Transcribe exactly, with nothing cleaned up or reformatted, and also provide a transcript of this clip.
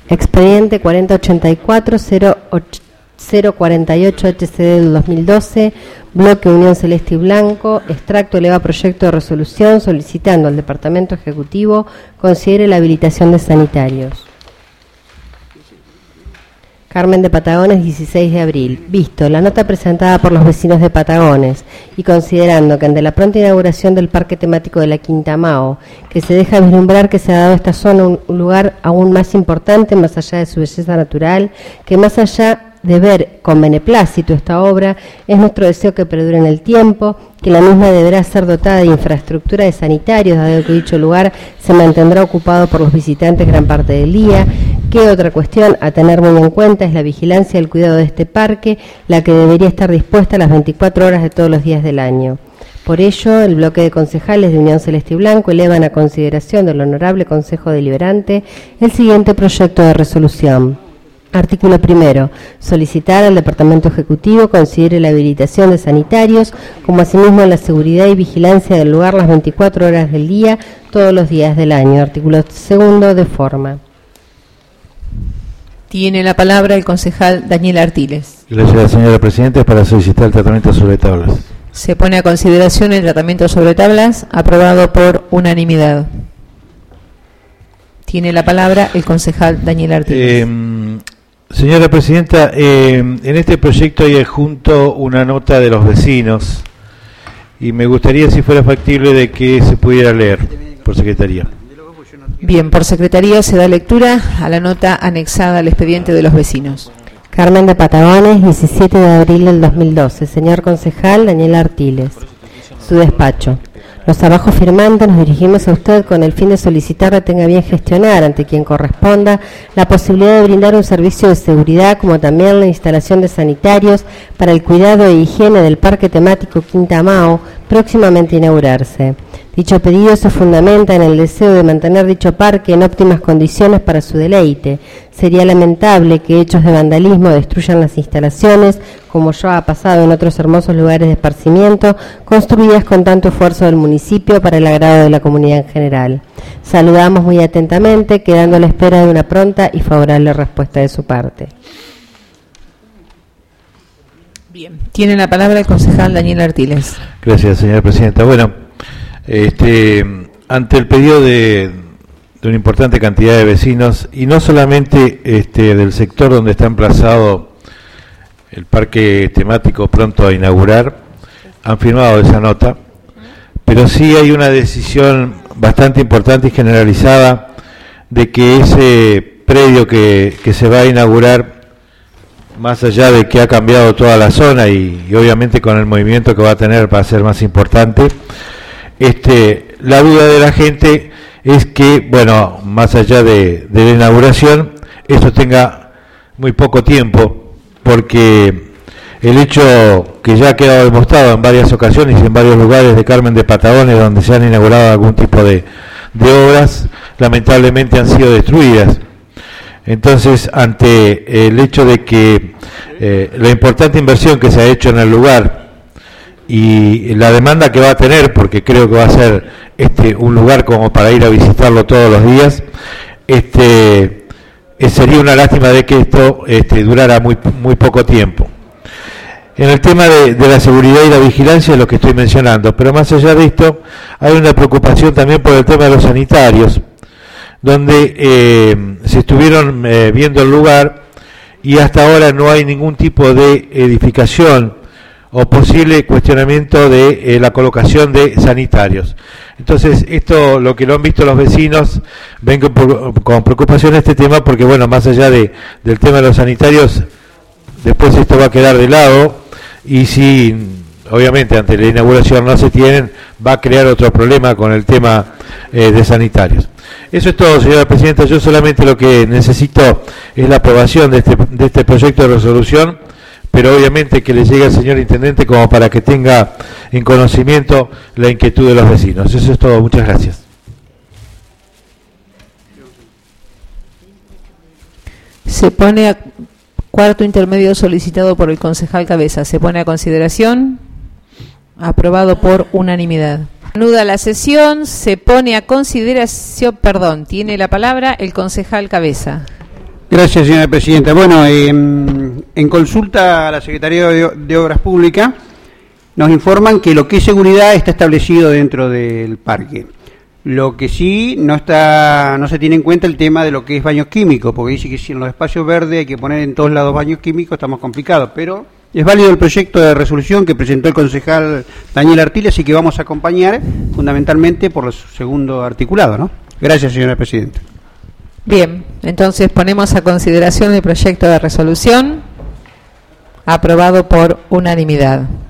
Expediente cuarenta ochenta y cuatro cero cuarenta y ocho H C D del dos mil doce, Bloque Unión Celeste y Blanco, extracto eleva proyecto de resolución solicitando al Departamento Ejecutivo considere la habilitación de sanitarios. Carmen de Patagones, dieciséis de abril. Visto la nota presentada por los vecinos de Patagones y considerando que ante la pronta inauguración del parque temático de la Quinta Mao, que se deja vislumbrar que se ha dado a esta zona un lugar aún más importante, más allá de su belleza natural, que más allá de ver con beneplácito esta obra, es nuestro deseo que perdure en el tiempo, que la misma deberá ser dotada de infraestructura de sanitarios, dado que dicho lugar se mantendrá ocupado por los visitantes gran parte del día, que otra cuestión a tener muy en cuenta es la vigilancia y el cuidado de este parque, la que debería estar dispuesta a las veinticuatro horas de todos los días del año. Por ello, el bloque de concejales de Unión Celeste y Blanco elevan a consideración del Honorable Consejo Deliberante el siguiente proyecto de resolución. Artículo primero. Solicitar al Departamento Ejecutivo considere la habilitación de sanitarios, como asimismo la seguridad y vigilancia del lugar las veinticuatro horas del día, todos los días del año. Artículo segundo. De forma. Tiene la palabra el concejal Daniel Artiles. Gracias, señora Presidenta, para solicitar el tratamiento sobre tablas. Se pone a consideración el tratamiento sobre tablas, aprobado por unanimidad. Tiene la palabra el concejal Daniel Artiles. Eh, señora Presidenta, eh, en este proyecto hay adjunto una nota de los vecinos y me gustaría, si fuera factible, de que se pudiera leer por Secretaría. Bien, por Secretaría se da lectura a la nota anexada al expediente de los vecinos. Carmen de Patagones, diecisiete de abril del dos mil doce. Señor concejal Daniel Artiles. Su despacho. Los abajo firmantes nos dirigimos a usted con el fin de solicitar que tenga bien gestionar ante quien corresponda la posibilidad de brindar un servicio de seguridad como también la instalación de sanitarios para el cuidado e higiene del parque temático Quinta Mao, próximamente a inaugurarse. Dicho pedido se fundamenta en el deseo de mantener dicho parque en óptimas condiciones para su deleite. Sería lamentable que hechos de vandalismo destruyan las instalaciones, como ya ha pasado en otros hermosos lugares de esparcimiento, construidas con tanto esfuerzo del municipio para el agrado de la comunidad en general. Saludamos muy atentamente, quedando a la espera de una pronta y favorable respuesta de su parte. Bien, tiene la palabra el concejal Daniel Artiles. Gracias, señora Presidenta. Bueno, este, ante el pedido de, de una importante cantidad de vecinos, y no solamente este, del sector donde está emplazado el parque temático pronto a inaugurar, han firmado esa nota, pero sí hay una decisión bastante importante y generalizada de que ese predio que, que se va a inaugurar, más allá de que ha cambiado toda la zona y, y obviamente con el movimiento que va a tener va a ser más importante, este, la duda de la gente es que, bueno, más allá de, de la inauguración, esto tenga muy poco tiempo, porque el hecho que ya ha quedado demostrado en varias ocasiones y en varios lugares de Carmen de Patagones donde se han inaugurado algún tipo de, de obras, lamentablemente han sido destruidas. Entonces, ante el hecho de que eh, la importante inversión que se ha hecho en el lugar y la demanda que va a tener, porque creo que va a ser este un lugar como para ir a visitarlo todos los días, este eh, sería una lástima de que esto este, durara muy muy poco tiempo. En el tema de, de la seguridad y la vigilancia es lo que estoy mencionando, pero más allá de esto hay una preocupación también por el tema de los sanitarios, donde eh, se estuvieron eh, viendo el lugar y hasta ahora no hay ningún tipo de edificación o posible cuestionamiento de eh, la colocación de sanitarios. Entonces, esto, lo que lo han visto los vecinos, ven con, con preocupación este tema, porque bueno, más allá de, del tema de los sanitarios, después esto va a quedar de lado, y si obviamente ante la inauguración no se tienen, va a crear otro problema con el tema eh, de sanitarios. Eso es todo, señora Presidenta. Yo solamente lo que necesito es la aprobación de este, de este proyecto de resolución, pero obviamente que le llegue al señor Intendente como para que tenga en conocimiento la inquietud de los vecinos. Eso es todo. Muchas gracias. Se pone a cuarto intermedio solicitado por el concejal Cabeza. Se pone a consideración. Aprobado por unanimidad. Anuda la sesión, se pone a consideración, perdón, tiene la palabra el concejal Cabeza. Gracias, señora presidenta. Bueno, eh, en consulta a la Secretaría de, de Obras Públicas nos informan que lo que es seguridad está establecido dentro del parque. Lo que sí no está, no se tiene en cuenta el tema de lo que es baños químicos, porque dice que si en los espacios verdes hay que poner en todos lados baños químicos, estamos complicados, pero es válido el proyecto de resolución que presentó el concejal Daniel Artiles, así que vamos a acompañar fundamentalmente por el segundo articulado, ¿no? Gracias, señora presidenta. Bien, entonces ponemos a consideración el proyecto de resolución aprobado por unanimidad.